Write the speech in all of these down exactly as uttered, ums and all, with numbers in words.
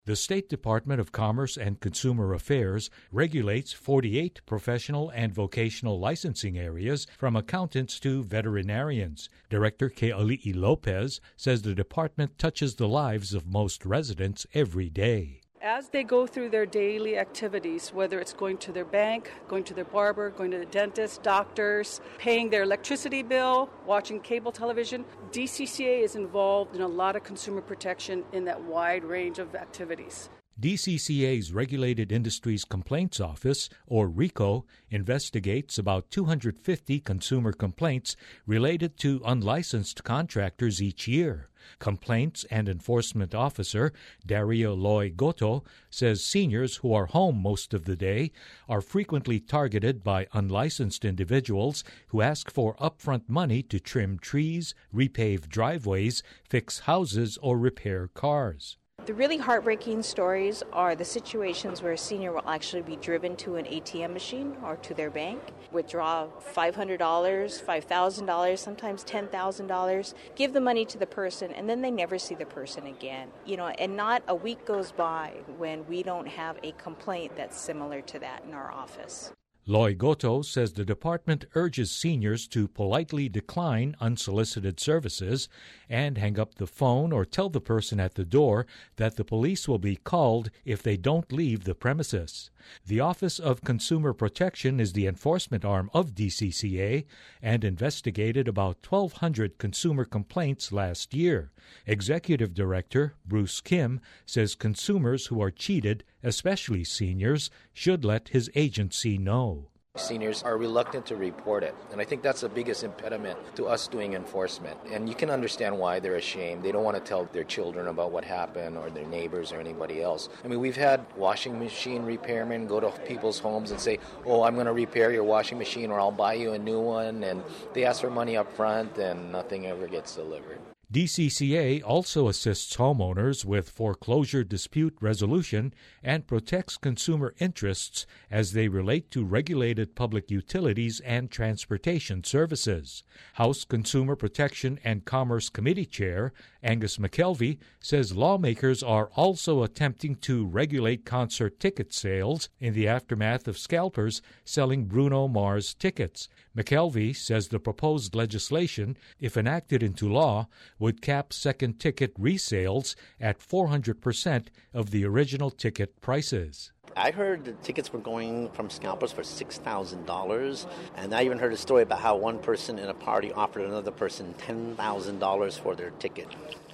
The State Department of Commerce and Consumer Affairs regulates forty-eight professional and vocational licensing areas from accountants to veterinarians. Director Keali'i Lopez says the department touches the lives of most residents every day. As they go through their daily activities, whether it's going to their bank, going to their barber, going to the dentist, doctors, paying their electricity bill, watching cable television, D C C A is involved in a lot of consumer protection in that wide range of activities. D C C A's Regulated Industries Complaints Office, or RICO, investigates about two hundred fifty consumer complaints related to unlicensed contractors each year. Complaints and Enforcement Officer Dario Loy Goto says seniors who are home most of the day are frequently targeted by unlicensed individuals who ask for upfront money to trim trees, repave driveways, fix houses, or repair cars. The really heartbreaking stories are the situations where a senior will actually be driven to an A T M machine or to their bank, withdraw five hundred dollars, five thousand dollars, sometimes ten thousand dollars, give the money to the person, and then they never see the person again. You know, and not a week goes by when we don't have a complaint that's similar to that in our office. Loy Goto says the department urges seniors to politely decline unsolicited services and hang up the phone or tell the person at the door that the police will be called if they don't leave the premises. The Office of Consumer Protection is the enforcement arm of D C C A and investigated about twelve hundred consumer complaints last year. Executive Director Bruce Kim says consumers who are cheated, especially seniors, should let his agency know. Seniors are reluctant to report it, and I think that's the biggest impediment to us doing enforcement. And you can understand why they're ashamed. They don't want to tell their children about what happened or their neighbors or anybody else. I mean, we've had washing machine repairmen go to people's homes and say, oh, I'm going to repair your washing machine or I'll buy you a new one, and they ask for money up front and nothing ever gets delivered. D C C A also assists homeowners with foreclosure dispute resolution and protects consumer interests as they relate to regulated public utilities and transportation services. House Consumer Protection and Commerce Committee Chair Angus McKelvey says lawmakers are also attempting to regulate concert ticket sales in the aftermath of scalpers selling Bruno Mars tickets. McKelvey says the proposed legislation, if enacted into law, would cap second ticket resales at four hundred percent of the original ticket prices. I heard the tickets were going from scalpers for six thousand dollars, and I even heard a story about how one person in a party offered another person ten thousand dollars for their ticket.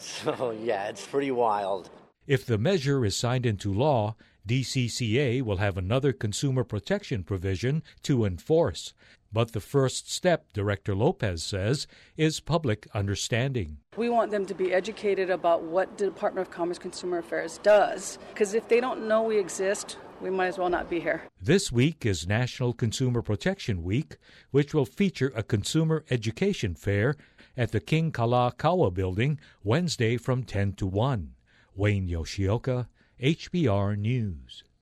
So, yeah, it's pretty wild. If the measure is signed into law, D C C A will have another consumer protection provision to enforce. But the first step, Director Lopez says, is public understanding. We want them to be educated about what the Department of Commerce Consumer Affairs does, because if they don't know we exist, we might as well not be here. This week is National Consumer Protection Week, which will feature a consumer education fair at the King Kalakaua Building Wednesday from ten to one. Wayne Yoshioka, H B R News.